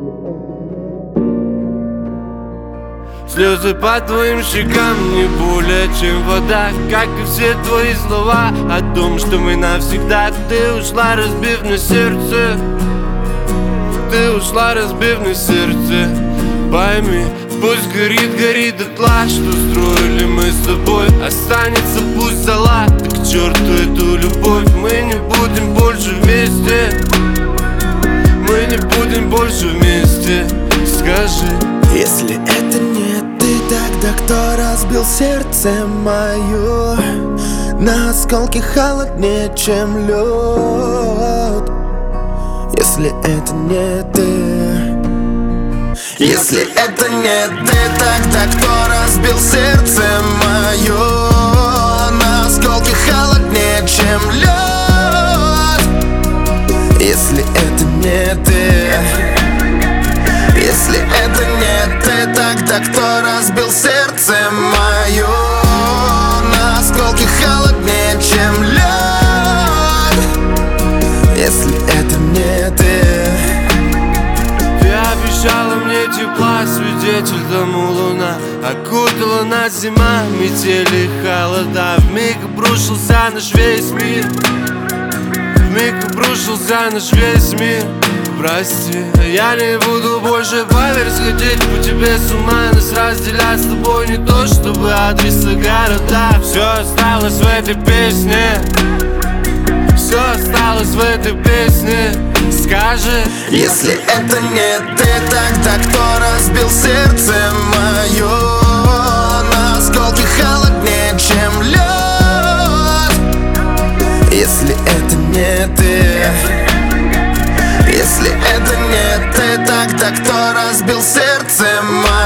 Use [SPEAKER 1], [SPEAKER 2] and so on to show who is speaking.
[SPEAKER 1] Слезы по твоим щекам не более чем вода, как и все твои слова о том, что мы навсегда. Ты ушла, разбив мне сердце. Ты ушла, разбив мне сердце. Пойми, пусть горит, горит дотла, что строили мы с тобой. Останется пусть зола, да к черту эту любовь. Мы не будем больше вместе. Мы не будем больше вместе. Скажи,
[SPEAKER 2] если это не ты, тогда кто разбил сердце мое? На осколки холоднее, чем лед. Если это не ты, если это не ты, тогда кто разбил сердце мое? На осколки холоднее, чем лед. Если это не ты, если это не ты, тогда кто разбил сердце мое? На осколки холоднее, чем лед. Если это не ты.
[SPEAKER 1] ты обещала мне тепла, свидетель тому луна. Окутала нас зима, метели холода. Вмиг обрушился наш весь мир. Вмиг обрушился наш весь мир. Прости, я не буду больше, поверь, сходить по тебе с ума. Нас разделять с тобой не то, чтобы адреса города. Все осталось в этой песне. Все осталось в этой песне. Скажи,
[SPEAKER 2] если это не ты, тогда кто разбил сердце мое? На осколки холоднее, чем лед. Если это не ты, если это не ты, тогда кто разбил сердце мое?